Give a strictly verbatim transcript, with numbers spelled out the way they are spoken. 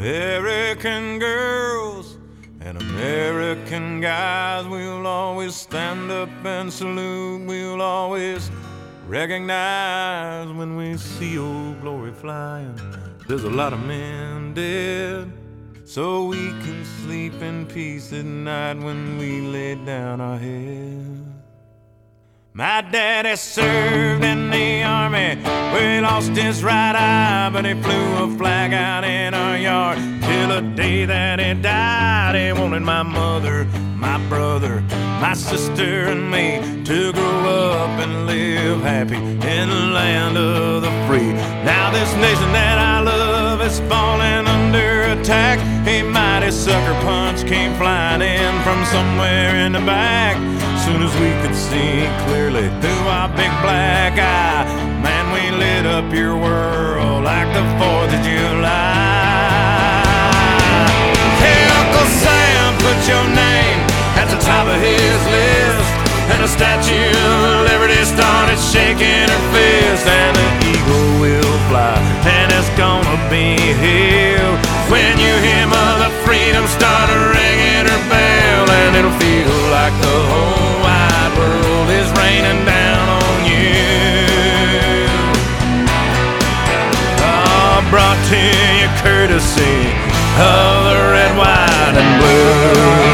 American girls and American guys, we'll always stand up and salute. We'll always recognize when we see Old Glory flying. There's a lot of men dead, so we can sleep in peace at night when we lay down our head. My daddy served in the army, where he lost his right eye, but he flew a flag out in our yard till the day that he died. He wanted my mother, my brother, my sister and me to grow up and live happy in the land of the free. Now this nation that I love is falling under attack. A mighty sucker punch came flying in from somewhere in the back. Soon as we could see clearly through our big black eye, man, we lit up your world like the fourth of July. Hey, Uncle Sam, put your name at the top of his list, and the Statue of Liberty started shaking her fist, and the eagle will fly, and it's gonna be here when you hear Mother Freedom start ringing her bell, and it'll feel like the whole wide world is raining down on you. Oh, brought to you courtesy of the red, white, and blue.